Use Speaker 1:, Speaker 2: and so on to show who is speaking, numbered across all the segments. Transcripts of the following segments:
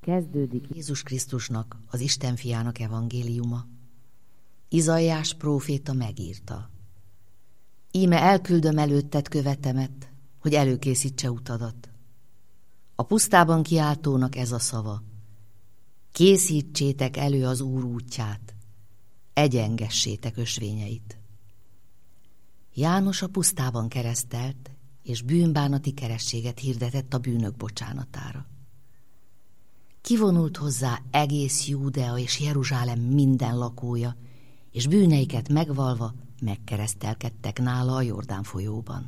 Speaker 1: Kezdődik Jézus Krisztusnak, az Isten fiának evangéliuma. Izaiás próféta megírta: Íme elküldöm előtted követemet, hogy előkészítse utadat. A pusztában kiáltónak ez a szava: készítsétek elő az Úr útját, egyengessétek ösvényeit. János a pusztában keresztelt, és bűnbánati kerességet hirdetett a bűnök bocsánatára. Kivonult hozzá egész Júdea és Jeruzsálem minden lakója, és bűneiket megvalva megkeresztelkedtek nála a Jordán folyóban.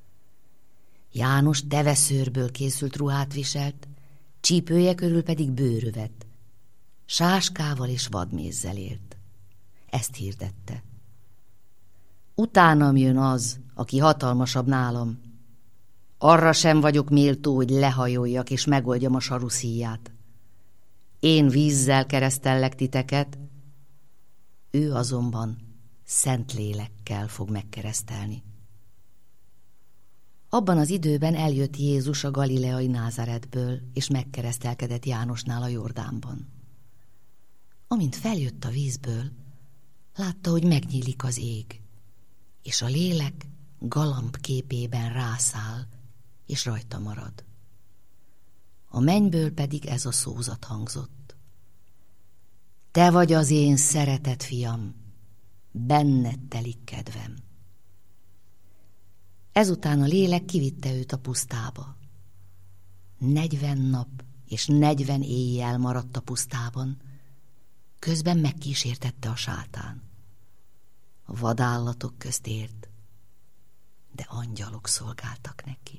Speaker 1: János teveszőrből készült ruhát viselt, csípője körül pedig bőrövet, sáskával és vadmézzel élt. Ezt hirdette: Utánam jön az, aki hatalmasabb nálam. Arra sem vagyok méltó, hogy lehajoljak és megoldjam a saruszíját. Én vízzel keresztellek titeket, ő azonban szent lélekkel fog megkeresztelni. Abban az időben eljött Jézus a galileai Názáretből, és megkeresztelkedett Jánosnál a Jordánban. Amint feljött a vízből, látta, hogy megnyílik az ég, és a lélek galamb képében rászáll, és rajta marad. A mennyből pedig ez a szózat hangzott: Te vagy az én szeretett fiam, benned telik kedvem. Ezután a lélek kivitte őt a pusztába. 40 nap és 40 éjjel maradt a pusztában, közben megkísértette a sátán. A vadállatok közt élt, de angyalok szolgáltak neki.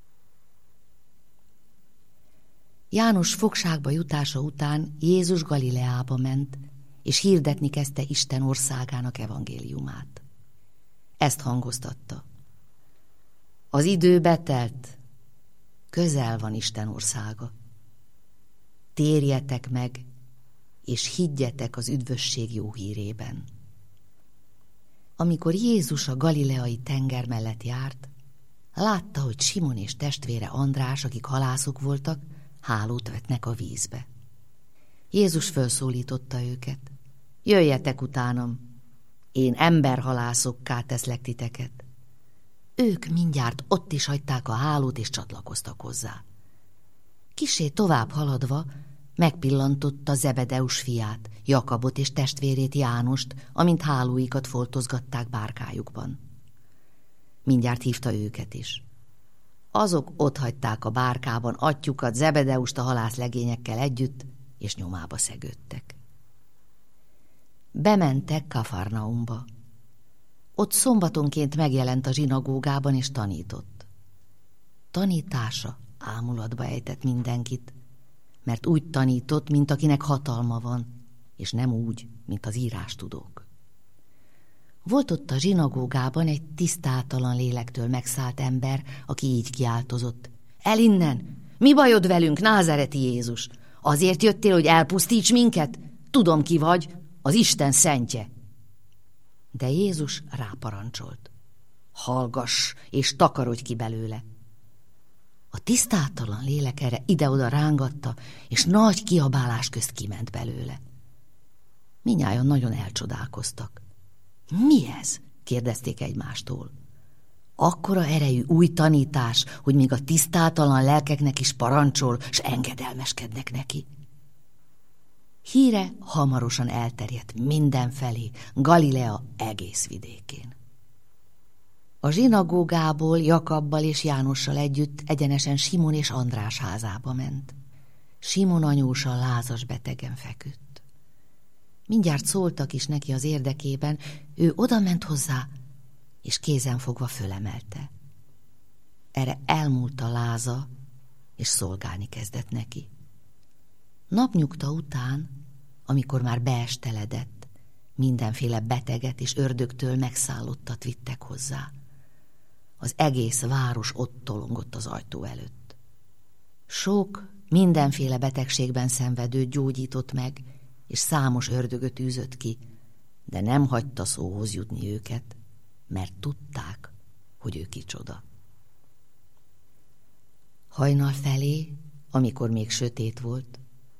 Speaker 1: János fogságba jutása után Jézus Galileába ment, és hirdetni kezdte Isten országának evangéliumát. Ezt hangoztatta: Az idő betelt, közel van Isten országa. Térjetek meg, és higgyetek az üdvösség jó hírében. Amikor Jézus a galileai tenger mellett járt, látta, hogy Simon és testvére András, akik halászok voltak, hálót vetnek a vízbe. Jézus felszólította őket: Jöjjetek utánam, én emberhalászokká teszlek titeket. Ők mindjárt ott is hagyták a hálót, és csatlakoztak hozzá. Kissé tovább haladva megpillantotta Zebedeus fiát, Jakabot és testvérét Jánost, amint hálóikat foltozgatták bárkájukban. Mindjárt hívta őket is. Azok otthagyták a bárkában atyjukat, Zebedeust a halászlegényekkel együtt, és nyomába szegődtek. Bementek Kafarnaumba. Ott szombatonként megjelent a zsinagógában, és tanított. Tanítása ámulatba ejtett mindenkit, mert úgy tanított, mint akinek hatalma van, és nem úgy, mint az írástudók. Volt ott a zsinagógában egy tisztátalan lélektől megszállt ember, aki így kiáltozott: El innen! Mi bajod velünk, názáreti Jézus? Azért jöttél, hogy elpusztíts minket? Tudom, ki vagy, az Isten szentje. De Jézus ráparancsolt: Hallgass, és takarodj ki belőle. A tisztátalan lélek erre ide-oda rángatta, és nagy kiabálás közt kiment belőle. Mindnyájan nagyon elcsodálkoztak. Mi ez? Kérdezték egymástól. Akkora erejű új tanítás, hogy még a tisztátalan lelkeknek is parancsol, s engedelmeskednek neki. Híre hamarosan elterjedt mindenfelé, Galilea egész vidékén. A zsinagógából Jakabbal és Jánossal együtt egyenesen Simon és András házába ment. Simon anyósa lázas betegen feküdt. Mindjárt szóltak is neki az érdekében, ő odament hozzá, és kézenfogva fölemelte. Erre elmúlt a láza, és szolgálni kezdett neki. Napnyugta után, amikor már beesteledett, mindenféle beteget és ördögtől megszállottat vittek hozzá. Az egész város ott tolongott az ajtó előtt. Sok mindenféle betegségben szenvedőt gyógyított meg, és számos ördögöt űzött ki, de nem hagyta szóhoz jutni őket, mert tudták, hogy ő kicsoda. Hajnal felé, amikor még sötét volt,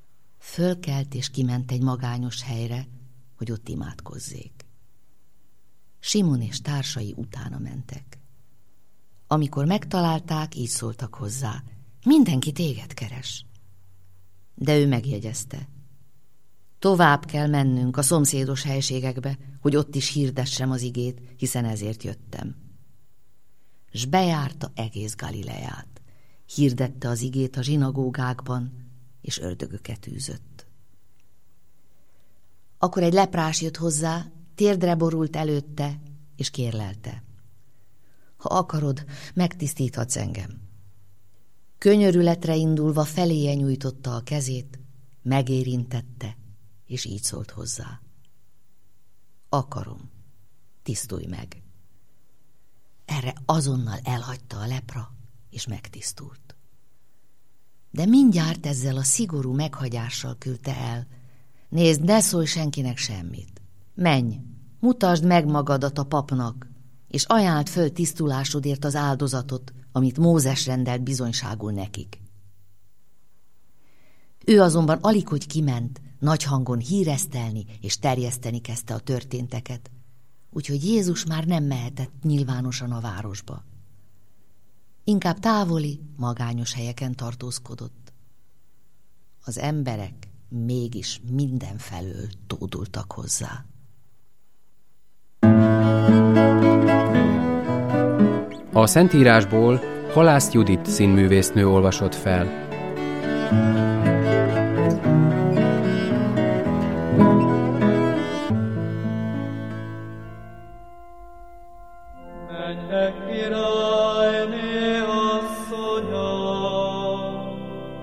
Speaker 1: Fölkelt és kiment egy magányos helyre, hogy ott imádkozzék. Simon és társai utána mentek. Amikor megtalálták, így szóltak hozzá: mindenki téged keres. De ő megjegyezte: tovább kell mennünk a szomszédos helységekbe, hogy ott is hirdessem az igét, hiszen ezért jöttem. S bejárta egész Galileát, hirdette az igét a zsinagógákban, és ördögöket űzött. Akkor egy leprás jött hozzá, térdre borult előtte, és kérlelte: ha akarod, megtisztíthatsz engem. Könyörületre indulva feléje nyújtotta a kezét, megérintette, és így szólt hozzá: akarom, tisztulj meg. Erre azonnal elhagyta a lepra, és megtisztult. De mindjárt ezzel a szigorú meghagyással küldte el: nézd, ne szólj senkinek semmit. Menj, mutasd meg magadat a papnak, és ajánld föl tisztulásodért az áldozatot, amit Mózes rendelt bizonyságul nekik. Ő azonban alighogy kiment, nagy hangon híresztelni és terjeszteni kezdte a történteket, úgyhogy Jézus már nem mehetett nyilvánosan a városba. Inkább távoli, magányos helyeken tartózkodott. Az emberek mégis mindenfelől tódultak hozzá.
Speaker 2: A Szentírásból Halász Judit színművésznő olvasott fel.